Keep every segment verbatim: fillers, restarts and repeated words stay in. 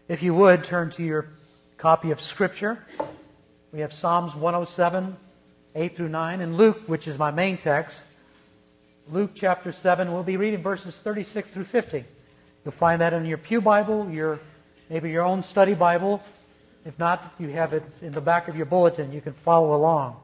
If you would, turn to your copy of Scripture. We have Psalms one oh seven, eight through nine, and Luke, which is my main text. Luke chapter seven, we'll be reading verses thirty-six through fifty. You'll find that in your pew Bible, your maybe your own study Bible. If not, you have it in the back of your bulletin. You can follow along.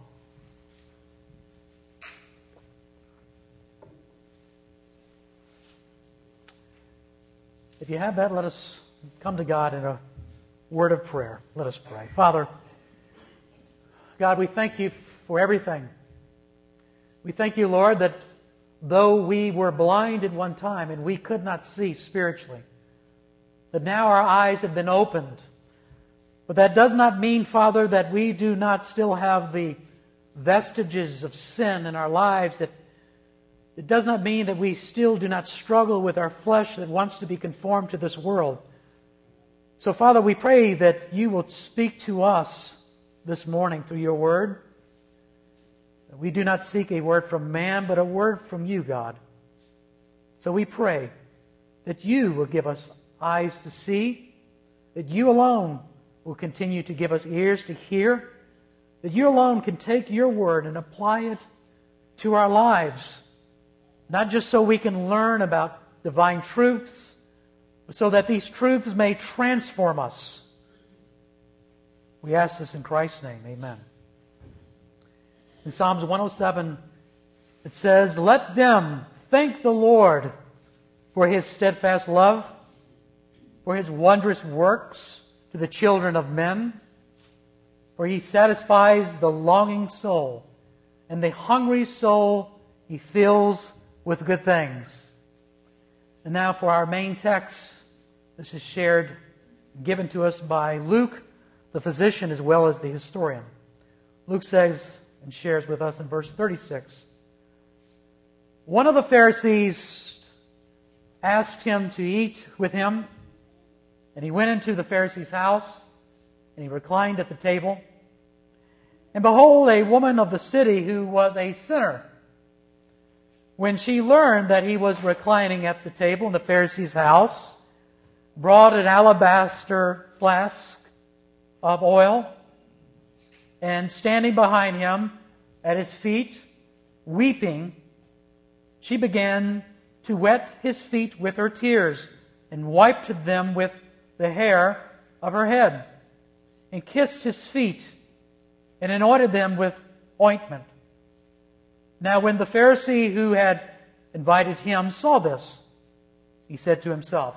If you have that, let us come to God in a word of prayer. Let us pray. Father, God, we thank you for everything. We thank you, Lord, that though we were blind at one time and we could not see spiritually, that now our eyes have been opened. But that does not mean, Father, that we do not still have the vestiges of sin in our lives. That it does not mean that we still do not struggle with our flesh that wants to be conformed to this world. So, Father, we pray that you will speak to us this morning through your word. We do not seek a word from man, but a word from you, God. So we pray that you will give us eyes to see, that you alone will continue to give us ears to hear, that you alone can take your word and apply it to our lives, not just so we can learn about divine truths, but so that these truths may transform us. We ask this in Christ's name. Amen. In Psalms one oh seven, it says, "Let them thank the Lord for His steadfast love, for His wondrous works to the children of men. For He satisfies the longing soul, and the hungry soul He fills with good things." And now for our main text, this is shared, given to us by Luke, the physician as well as the historian. Luke says and shares with us in verse thirty-six, "One of the Pharisees asked him to eat with him, and he went into the Pharisee's house, and he reclined at the table. And behold, a woman of the city who was a sinner, when she learned that he was reclining at the table in the Pharisee's house, brought an alabaster flask of oil, and standing behind him at his feet, weeping, she began to wet his feet with her tears, and wiped them with the hair of her head, and kissed his feet, and anointed them with ointment. Now when the Pharisee who had invited him saw this, he said to himself,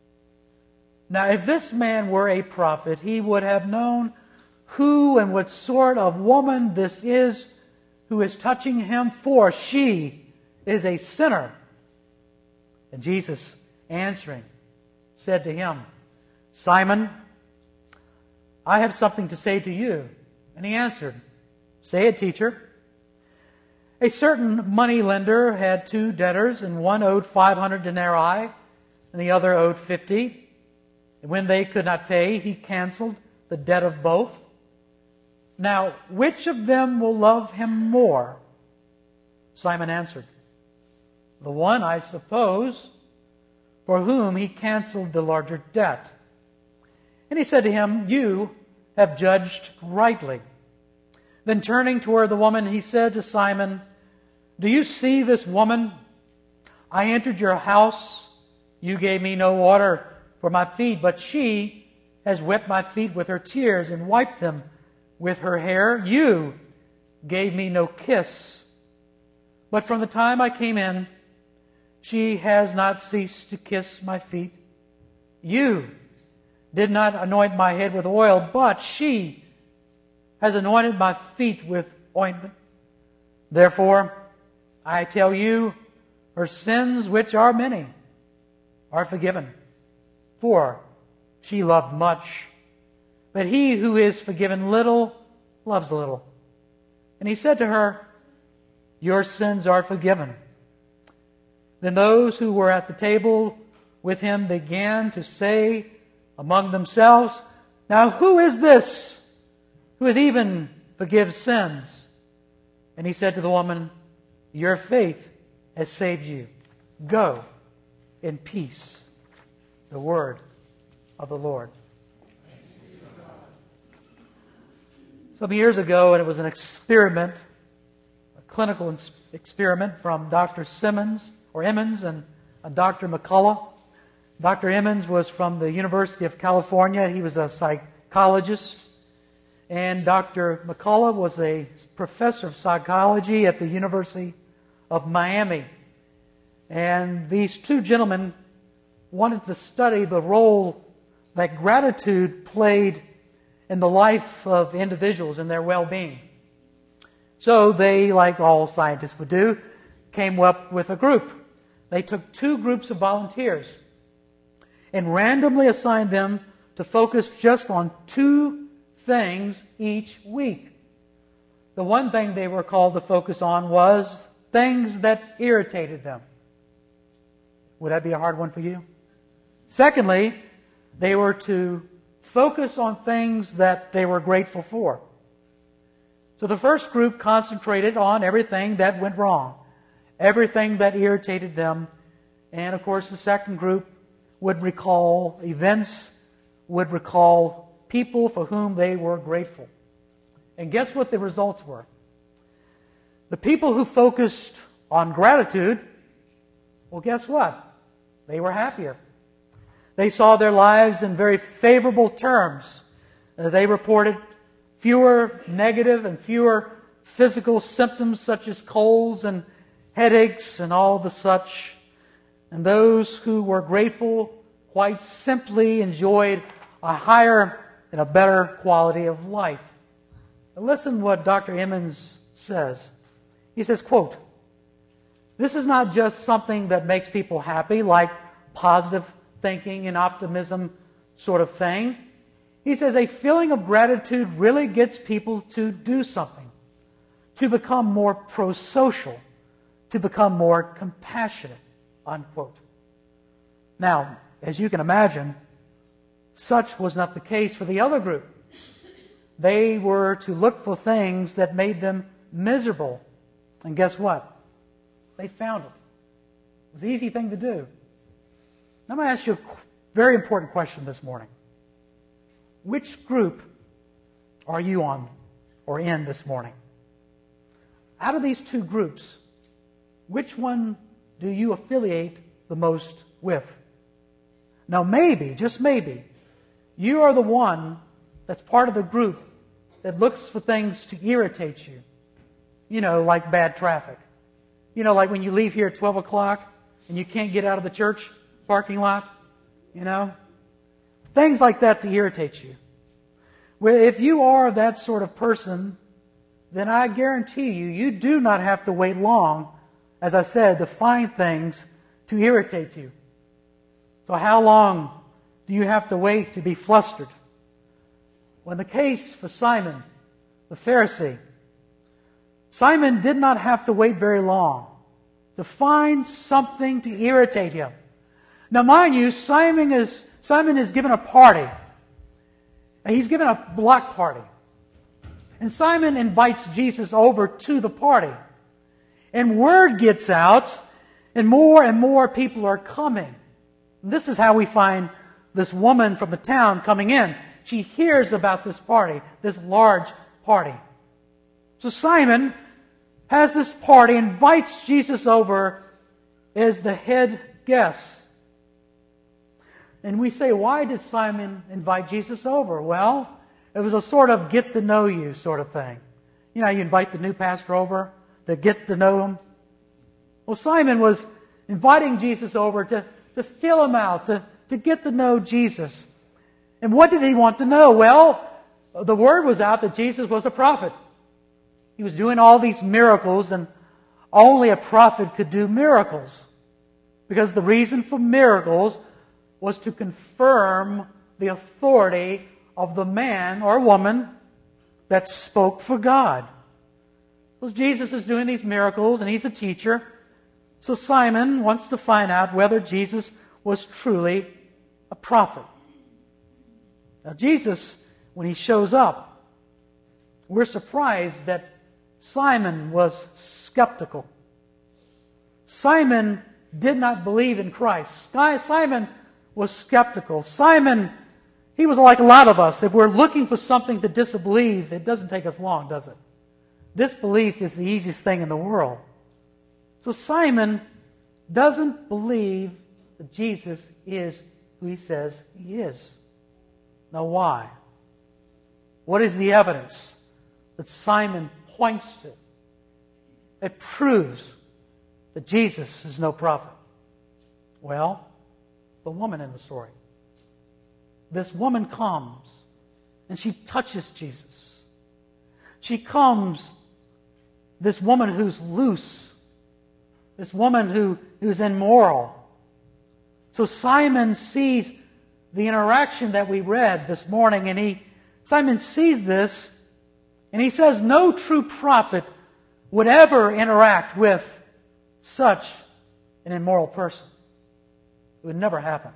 'Now if this man were a prophet, he would have known who and what sort of woman this is who is touching him, for she is a sinner.' And Jesus, answering, said to him, 'Simon, I have something to say to you.' And he answered, 'Say it, teacher.' A certain money lender had two debtors, and one owed five hundred denarii, and the other owed fifty. And when they could not pay, he canceled the debt of both. Now, which of them will love him more?' Simon answered, 'The one, I suppose, for whom he canceled the larger debt.' And he said to him, 'You have judged rightly.' Then turning toward the woman, he said to Simon, 'Do you see this woman? I entered your house. You gave me no water for my feet, but she has wet my feet with her tears and wiped them with her hair. You gave me no kiss, but from the time I came in, she has not ceased to kiss my feet. You did not anoint my head with oil, but she has anointed my feet with ointment. Therefore, I tell you, her sins, which are many, are forgiven, for she loved much. But he who is forgiven little loves little.' And he said to her, 'Your sins are forgiven.' Then those who were at the table with him began to say among themselves, 'Now who is this who is even forgives sins?' And he said to the woman, 'Your faith has saved you. Go in peace.'" The word of the Lord. Some years ago, and it was an experiment, a clinical ins- experiment from Doctor Simmons, or Emmons, and uh, Doctor McCullough. Doctor Emmons was from the University of California. He was a psychologist. And Doctor McCullough was a professor of psychology at the University of Miami. And these two gentlemen wanted to study the role that gratitude played in the life of individuals and their well-being. So they, like all scientists would do, came up with a group. They took two groups of volunteers and randomly assigned them to focus just on two things each week. The one thing they were called to focus on was things that irritated them. Would that be a hard one for you? Secondly, they were to focus on things that they were grateful for. So the first group concentrated on everything that went wrong, everything that irritated them. And of course, the second group would recall events, would recall people for whom they were grateful. And guess what the results were? The people who focused on gratitude, well, guess what? They were happier. They saw their lives in very favorable terms. Uh, they reported fewer negative and fewer physical symptoms such as colds and headaches and all the such. And those who were grateful quite simply enjoyed a higher and a better quality of life. Now listen what Doctor Emmons says. He says, quote, "This is not just something that makes people happy, like positive thinking and optimism sort of thing. He says a feeling of gratitude really gets people to do something, to become more pro-social, to become more compassionate," unquote. Now, as you can imagine, such was not the case for the other group. They were to look for things that made them miserable. And guess what? They found it. It was an easy thing to do. I'm going to ask you a very important question this morning. Which group are you on or in this morning? Out of these two groups, which one do you affiliate the most with? Now maybe, just maybe, you are the one that's part of the group that looks for things to irritate you. You know, like bad traffic. You know, like when you leave here at twelve o'clock and you can't get out of the church parking lot, you know. Things like that to irritate you. Well, if you are that sort of person, then I guarantee you, you do not have to wait long, as I said, to find things to irritate you. So how long do you have to wait to be flustered? Well, in the case for Simon, the Pharisee, Simon did not have to wait very long to find something to irritate him. Now, mind you, Simon is Simon is given a party. And he's given a block party. And Simon invites Jesus over to the party. And word gets out, and more and more people are coming. And this is how we find this woman from the town coming in. She hears about this party, this large party. So Simon has this party, invites Jesus over as the head guest. And we say, why did Simon invite Jesus over? Well, it was a sort of get to know you sort of thing. You know, you invite the new pastor over to get to know him. Well, Simon was inviting Jesus over to, to fill him out, to, to get to know Jesus. And what did he want to know? Well, the word was out that Jesus was a prophet. He was doing all these miracles, and only a prophet could do miracles. Because the reason for miracles was to confirm the authority of the man or woman that spoke for God. Well, Jesus is doing these miracles, and he's a teacher. So Simon wants to find out whether Jesus was truly a prophet. Now Jesus, when he shows up, we're surprised that Simon was skeptical. Simon did not believe in Christ. Simon was skeptical. Simon He was like a lot of us. If we're looking for something to disbelieve, it doesn't take us long, does it? Disbelief is the easiest thing in the world. So Simon doesn't believe that Jesus is who he says he is. Now why? What is the evidence that Simon points to? It proves that Jesus is no prophet. Well, the woman in the story. This woman comes and she touches Jesus. She comes, this woman who's loose, this woman who, who's immoral. So Simon sees the interaction that we read this morning, and he Simon sees this, and he says no true prophet would ever interact with such an immoral person. It would never happen.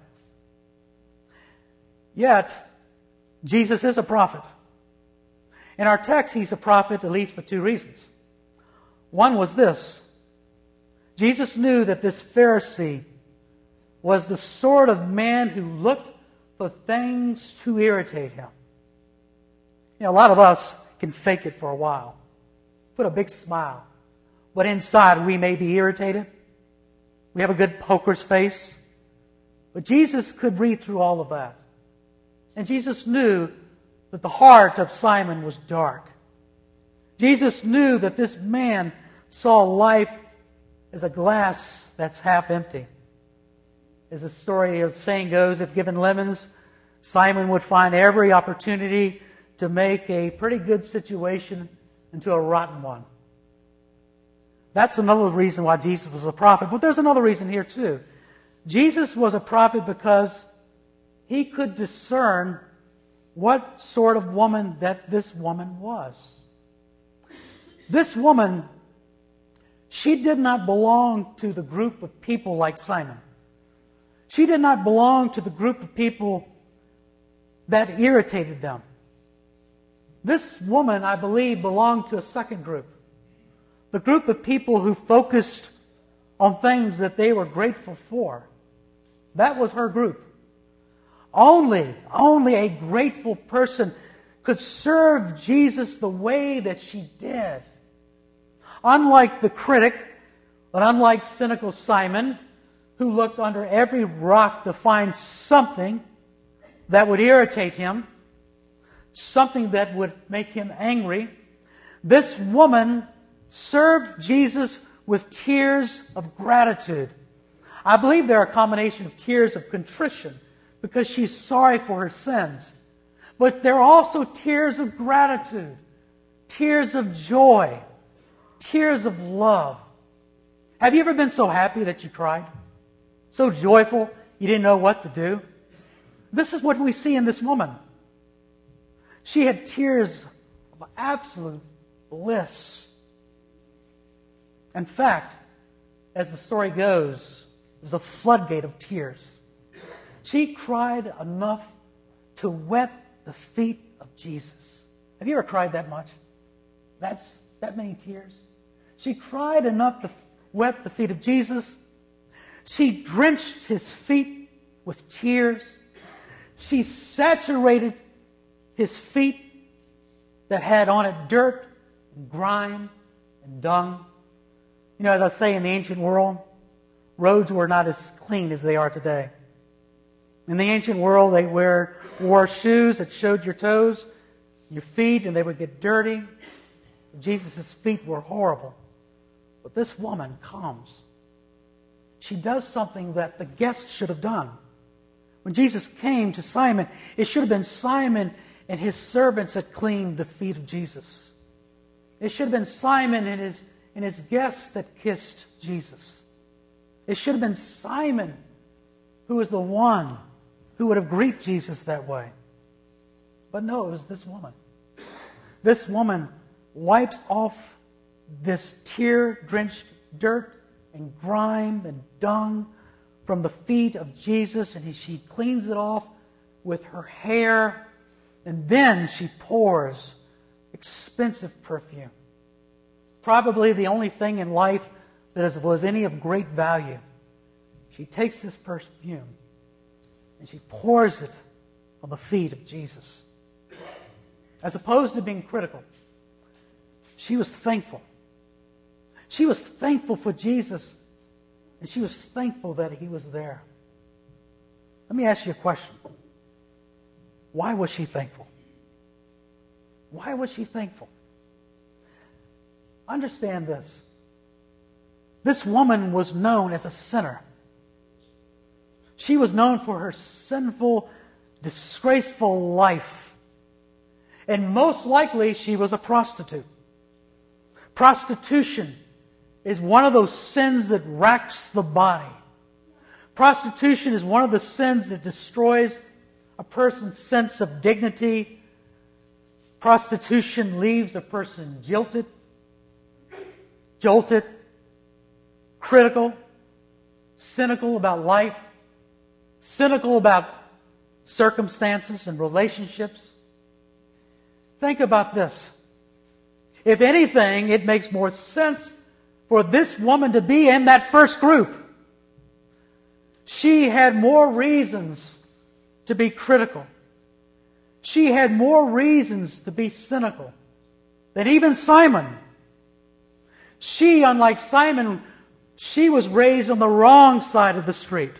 Yet, Jesus is a prophet. In our text, he's a prophet at least for two reasons. One was this. Jesus knew that this Pharisee was the sort of man who looked for things to irritate him. You know, a lot of us can fake it for a while. Put a big smile. But inside we may be irritated. We have a good poker's face. But Jesus could read through all of that. And Jesus knew that the heart of Simon was dark. Jesus knew that this man saw life as a glass that's half empty. As the story of the saying goes, if given lemons, Simon would find every opportunity to make a pretty good situation into a rotten one. That's another reason why Jesus was a prophet. But there's another reason here too. Jesus was a prophet because he could discern what sort of woman that this woman was. This woman, she did not belong to the group of people like Simon. She did not belong to the group of people that irritated them. This woman, I believe, belonged to a second group. The group of people who focused on things that they were grateful for. That was her group. Only, only a grateful person could serve Jesus the way that she did. Unlike the critic, but unlike cynical Simon, who looked under every rock to find something that would irritate him, something that would make him angry, this woman served Jesus with tears of gratitude. I believe they're a combination of tears of contrition because she's sorry for her sins. But they're also tears of gratitude, tears of joy, tears of love. Have you ever been so happy that you cried? So joyful you didn't know what to do? This is what we see in this woman. She had tears of absolute bliss. In fact, as the story goes, it was a floodgate of tears. She cried enough to wet the feet of Jesus. Have you ever cried that much? That's that many tears. She cried enough to wet the feet of Jesus. She drenched his feet with tears. She saturated his feet that had on it dirt and grime and dung. You know, as I say, in the ancient world, roads were not as clean as they are today. In the ancient world, they wear, wore shoes that showed your toes, your feet, and they would get dirty. Jesus' feet were horrible. But this woman comes. She does something that the guests should have done. When Jesus came to Simon, it should have been Simon and his servants that cleaned the feet of Jesus. It should have been Simon and his, and his guests that kissed Jesus. It should have been Simon who was the one who would have greeted Jesus that way. But no, it was this woman. This woman wipes off this tear-drenched dirt and grime and dung from the feet of Jesus, and she cleans it off with her hair, and then she pours expensive perfume. Probably the only thing in life that was any of great value. She takes this perfume and she pours it on the feet of Jesus. As opposed to being critical, she was thankful. She was thankful for Jesus, and she was thankful that He was there. Let me ask you a question. Why was she thankful? Why was she thankful? Understand this. This woman was known as a sinner. She was known for her sinful, disgraceful life. And most likely she was a prostitute. Prostitution is one of those sins that racks the body. Prostitution is one of the sins that destroys a person's sense of dignity. Prostitution leaves a person jilted, jolted, critical, cynical about life, cynical about circumstances and relationships. Think about this. If anything, it makes more sense for this woman to be in that first group. She had more reasons to be critical. She had more reasons to be cynical than even Simon. She, unlike Simon, she was raised on the wrong side of the street.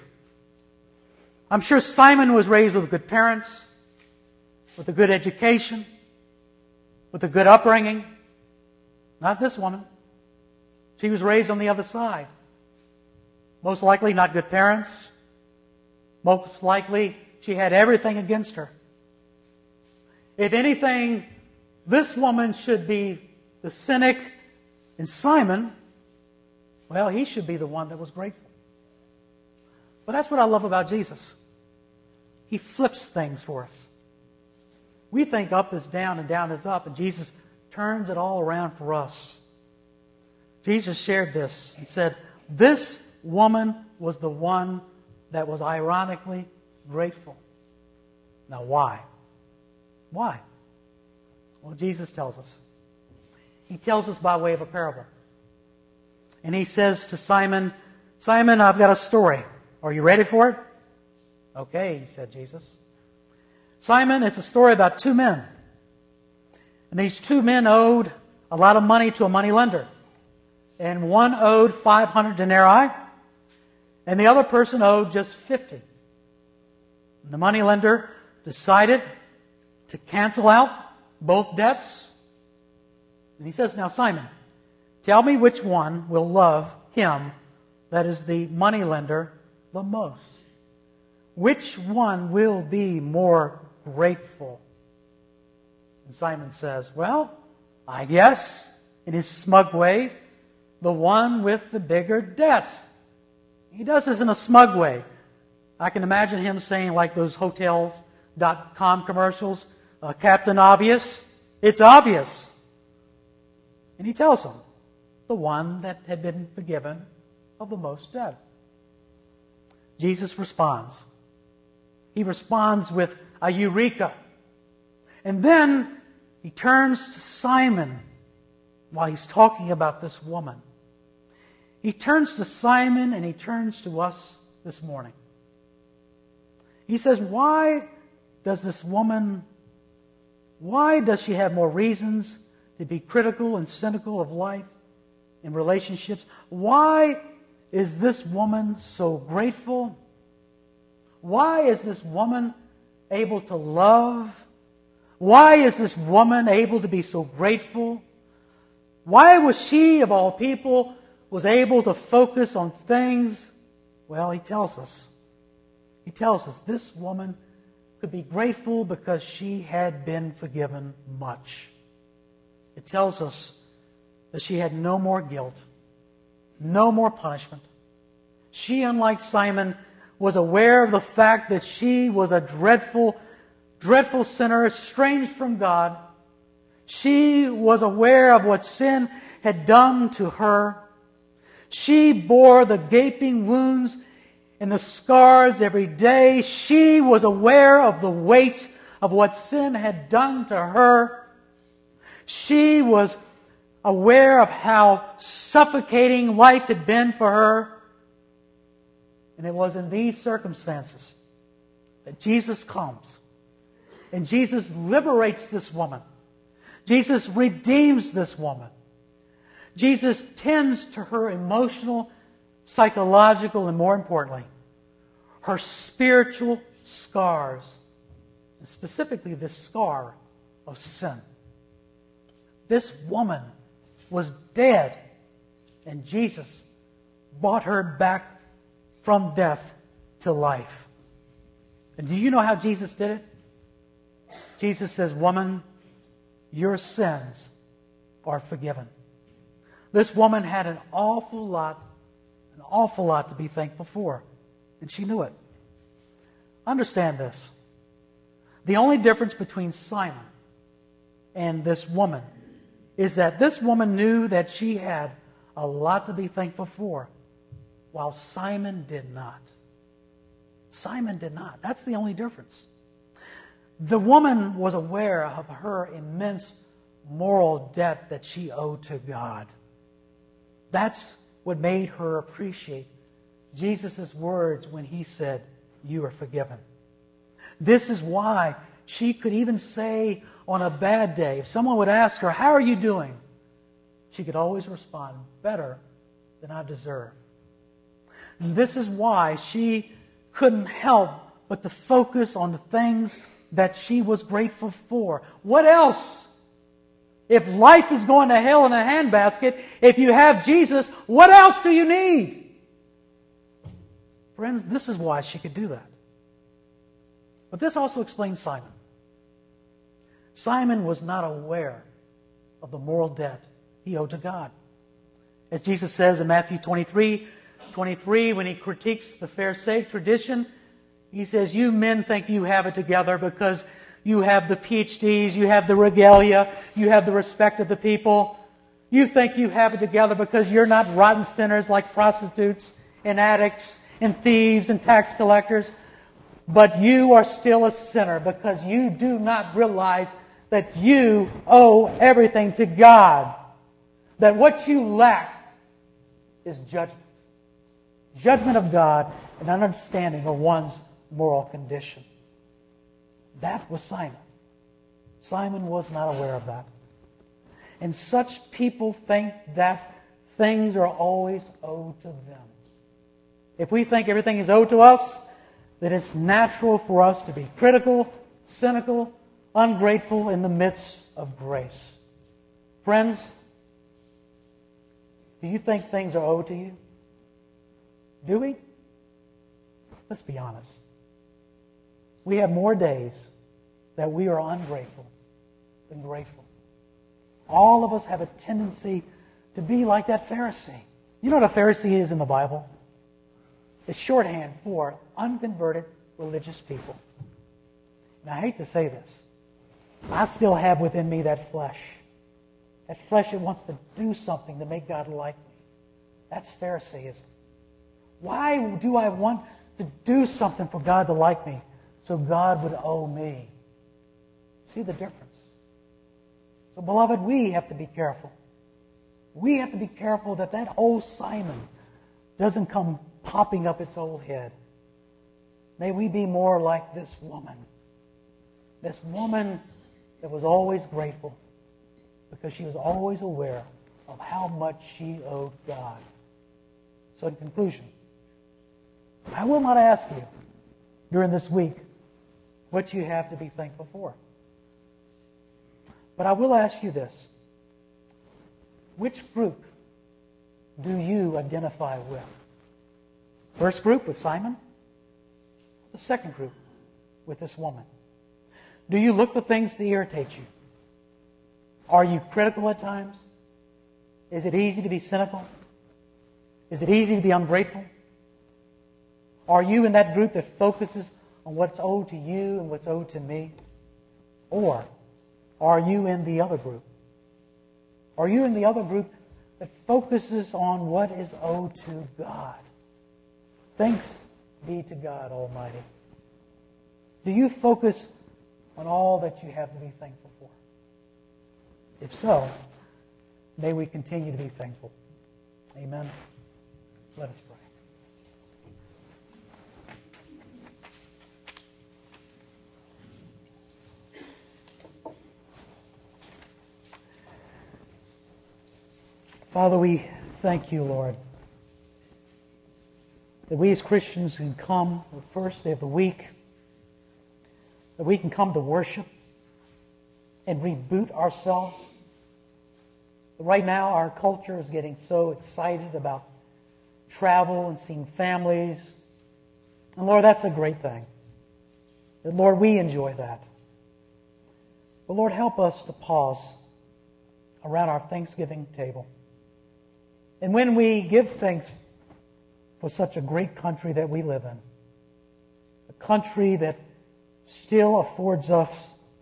I'm sure Simon was raised with good parents, with a good education, with a good upbringing. Not this woman. She was raised on the other side. Most likely not good parents. Most likely she had everything against her. If anything, this woman should be the cynic, and Simon, well, he should be the one that was grateful. But that's what I love about Jesus. He flips things for us. We think up is down and down is up, and Jesus turns it all around for us. Jesus shared this and said, this woman was the one that was ironically grateful. Now why? Why? Well, Jesus tells us. He tells us by way of a parable. And He says to Simon, Simon, I've got a story. Are you ready for it? Okay, said Jesus. Simon, it's a story about two men. And these two men owed a lot of money to a money lender. And one owed five hundred denarii, and the other person owed just fifty. And the money lender decided to cancel out both debts. And he says, now Simon, tell me which one will love him, that is the money lender, the most. Which one will be more grateful? And Simon says, well, I guess, in his smug way, the one with the bigger debt. He does this in a smug way. I can imagine him saying, like those hotels dot com commercials, uh, Captain Obvious, it's obvious. And he tells them, the one that had been forgiven of the most debt. Jesus responds. He responds with a eureka. And then He turns to Simon while He's talking about this woman. He turns to Simon and He turns to us this morning. He says, why does this woman, why does she have more reasons to be critical and cynical of life and relationships? Why is this woman so grateful? Why is this woman able to love? Why is this woman able to be so grateful? Why was she, of all people, was able to focus on things? Well, He tells us. He tells us this woman could be grateful because she had been forgiven much. It tells us that she had no more guilt, no more punishment. She, unlike Simon, was aware of the fact that she was a dreadful, dreadful sinner, estranged from God. She was aware of what sin had done to her. She bore the gaping wounds and the scars every day. She was aware of the weight of what sin had done to her. She was aware of how suffocating life had been for her. And it was in these circumstances that Jesus comes And Jesus liberates this woman. Jesus redeems this woman. Jesus tends to her emotional, psychological, and more importantly, her spiritual scars. And specifically this scar of sin. This woman was dead, and Jesus brought her back from death to life. And do you know how Jesus did it? Jesus says, "Woman, your sins are forgiven." This woman had an awful lot, an awful lot to be thankful for, and she knew it. Understand this. The only difference between Simon and this woman is that this woman knew that she had a lot to be thankful for, while Simon did not. Simon did not. That's the only difference. The woman was aware of her immense moral debt that she owed to God. That's what made her appreciate Jesus' words when He said, "You are forgiven." This is why she could even say on a bad day, if someone would ask her, "How are you doing?" she could always respond, "Better than I deserve." And this is why she couldn't help but to focus on the things that she was grateful for. What else? If life is going to hell in a handbasket, if you have Jesus, what else do you need? Friends, this is why she could do that. But this also explains Simon. Simon was not aware of the moral debt he owed to God. As Jesus says in Matthew twenty-three, twenty-three, when He critiques the Pharisaic tradition, He says, "You men think you have it together because you have the P H Ds, you have the regalia, you have the respect of the people. You think you have it together because you're not rotten sinners like prostitutes and addicts and thieves and tax collectors. But you are still a sinner because you do not realize that you owe everything to God. That what you lack is judgment. Judgment of God and understanding of one's moral condition." That was Simon. Simon was not aware of that. And such people think that things are always owed to them. If we think everything is owed to us, then it's natural for us to be critical, cynical, ungrateful in the midst of grace. Friends, do you think things are owed to you? Do we? Let's be honest. We have more days that we are ungrateful than grateful. All of us have a tendency to be like that Pharisee. You know what a Pharisee is in the Bible? It's shorthand for unconverted religious people. And I hate to say this. I still have within me that flesh. That flesh that wants to do something to make God like me. That's Pharisaism. Why do I want to do something for God to like me so God would owe me? See the difference? So, beloved, we have to be careful. We have to be careful that that old Simon doesn't come popping up its old head. May we be more like this woman. This woman that was always grateful because she was always aware of how much she owed God. So in conclusion, I will not ask you during this week what you have to be thankful for. But I will ask you this. Which group do you identify with? First group with Simon? The second group with this woman? Do you look for things that irritate you? Are you critical at times? Is it easy to be cynical? Is it easy to be ungrateful? Are you in that group that focuses on what's owed to you and what's owed to me? Or are you in the other group? Are you in the other group that focuses on what is owed to God? Thanks be to God Almighty. Do you focus on all that you have to be thankful for? If so, may we continue to be thankful. Amen. Let us pray. Father, we thank you, Lord, that we as Christians can come the first day of the week, that we can come to worship and reboot ourselves. Right now, our culture is getting so excited about travel and seeing families. And Lord, that's a great thing. And Lord, we enjoy that. But Lord, help us to pause around our Thanksgiving table. And when we give thanks for such a great country that we live in, a country that still affords us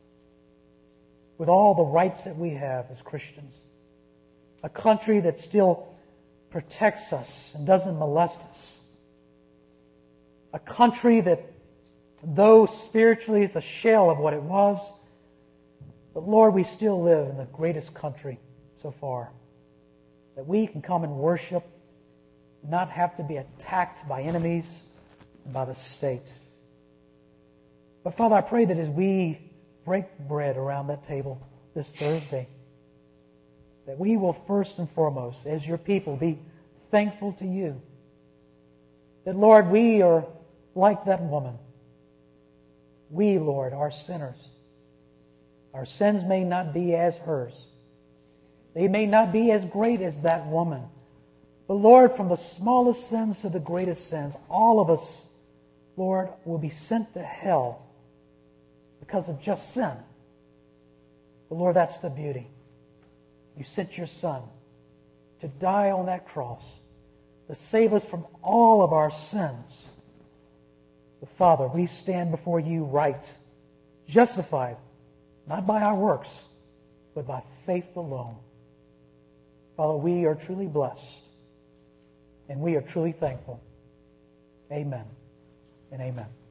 with all the rights that we have as Christians, a country that still protects us and doesn't molest us, a country that, though spiritually is a shell of what it was, but Lord, we still live in the greatest country so far, that we can come and worship, not have to be attacked by enemies and by the state. But Father, I pray that as we break bread around that table this Thursday, that we will first and foremost, as your people, be thankful to you. That, Lord, we are like that woman. We, Lord, are sinners. Our sins may not be as hers. They may not be as great as that woman. But Lord, from the smallest sins to the greatest sins, all of us, Lord, will be sent to hell because of just sin. But Lord, that's the beauty. You sent your Son to die on that cross to save us from all of our sins. But Father, we stand before you right, justified, not by our works, but by faith alone. Father, we are truly blessed, and we are truly thankful. Amen and amen.